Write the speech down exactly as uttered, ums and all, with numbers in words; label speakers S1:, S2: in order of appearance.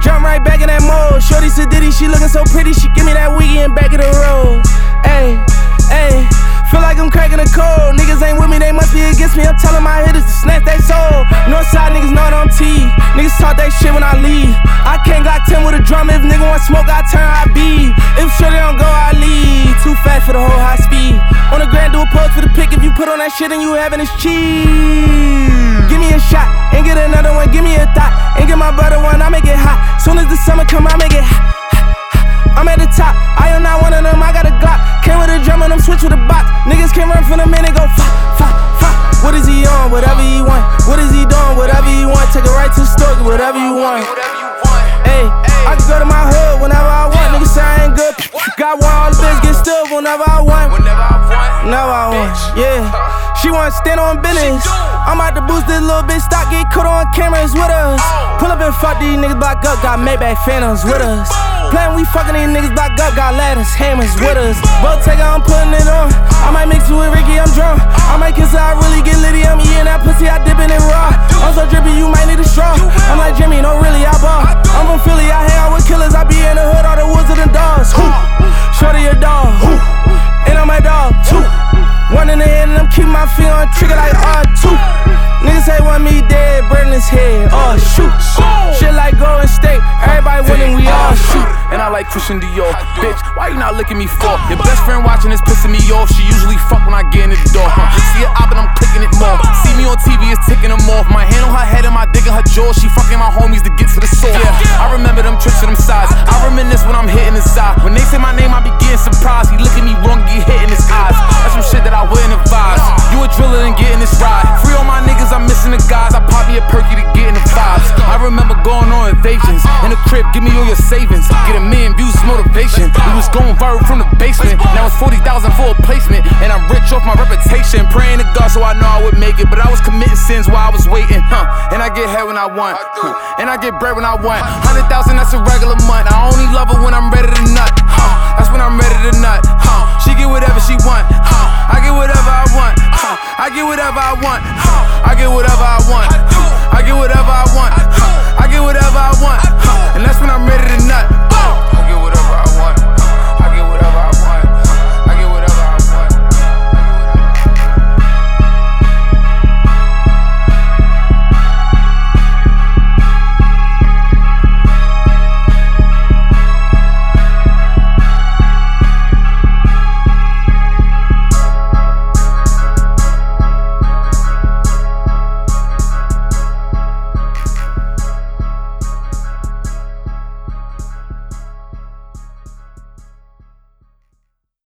S1: Jump right back in that mode. Shorty said Diddy, she looking so pretty, she give me that wiggy and back of the road. Ayy, ayy. Feel like I'm cracking a code. Niggas ain't with me, they must be against me. I'm telling my hitters to snatch they soul. Northside niggas know I'm T. Niggas talk that shit when I leave. I can't Glock ten with a drum. If nigga want smoke, I turn, I beat. If shorty don't go, I leave. Too fast for the whole high speed. On the ground, do a pose for the pick. If you put on that shit and you having it's cheese. Give me a shot, and get another one. Give me a thought, and get my brother one. I make it hot. Soon as the summer come, I make it hot. I'm at the top, I am not one of them, I got a Glock. Came with a drum and I'm switch with a box. Niggas can run from the man and go fa, fa, fa. What is he on? Whatever he want. What is he doing? Whatever he want. Take it right to the store, get whatever you want. Ayy, I can go to my hood whenever I want. Niggas say I ain't good. Got one, all the bitches get stood whenever I want. Whenever I want. Whenever I want, yeah. She wanna stand on business. I'm about to boost this little bitch stock, get caught on cameras with us. Pull up and fuck these niggas block up, got Maybach Phantoms with us. Playin' we fucking these niggas block up, got ladders, hammers with us. Bottega, I'm putting it on. I might mix it with Ricky, I'm drunk. I might kiss her, I really get litty. I'm eating that pussy, I dip it in raw. I'm so drippy, you might need a straw. I'm like Jimmy, no really, I ball. I'm from Philly, I hang out with killers. I be in the hood, all the woods of the dogs. Shorty a dog, and I'm a dog too. One in the head and I'm keeping my feet on trigger like R two. Niggas say want me dead, burn his head, oh shoot. Shit like Golden State, everybody winning, we all shoot.
S2: And I like Christian Dior. Bitch, why you not licking me for? Your best friend watching is pissing me off. She usually fuck when I get in the door. Huh? See it up and I'm clicking it more. See me on T V, it's ticking them off. My hand on her head and my dick in her jaw. She fucking my homies to get to the source. Yeah, I remember them trips to them sides. I reminisce when I'm hitting his side. When they say my name, I be getting surprised. He look at me wrong, get hit in his eyes. That's some shit that I wouldn't advise. You a driller and getting this ride. Free all my niggas, I'm missing the guys. I pop me a perky to get in the vibes. I remember going on invasions. In the crib, give me all your savings. Get a million views, motivation. We was going viral from the basement. Now it's forty thousand for a placement. And I'm rich off my reputation. Praying to God so I know I would make it. But I was committing sins while I was waiting. Huh? And I get head when I want. Huh? And I get bread when I want. Hundred thousand, that's a regular month. I only love her when I'm ready to nut. Huh? That's when I'm ready to nut. Huh? She get whatever she want. Huh? I get whatever I want. Huh? I get whatever I want. Huh? I get whatever I want. I get whatever I want. I get whatever I want.